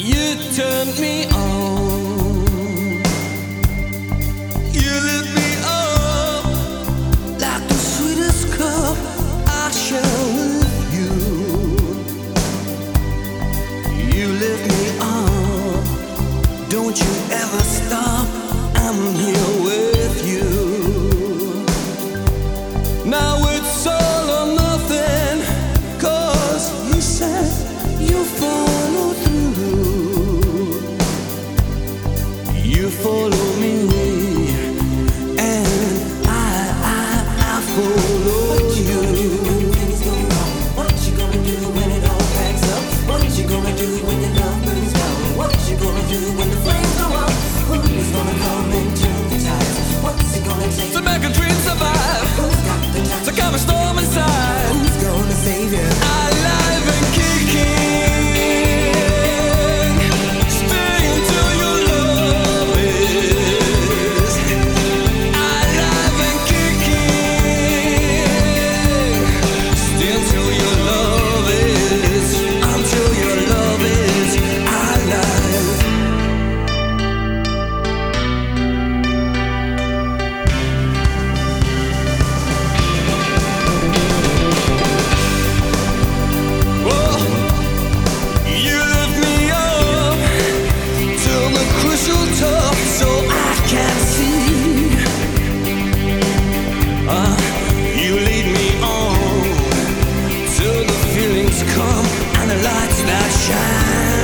You turned me on. You lit me up like the sweetest cup I share with you. You lift me up. Don't you ever stop. I'm here with you. Now it's all or nothing, 'cause you said you follow through. You follow me, and I follow you. Things go wrong. What you gonna do when it all packs up? What you gonna do when your love burns down? What you gonna do when the flames go up? Who's gonna come and turn the tides? What's it gonna take To make a dream survive, Who's got the time? to calm a storm inside. Who's gonna save you? Alive and kicking, stay until your love is. Alive and kicking, stay until your love is. Until your love is alive. Whoa. You lift me up till the crystal top, so I can see. You lead me on till the feelings come and the lights that shine.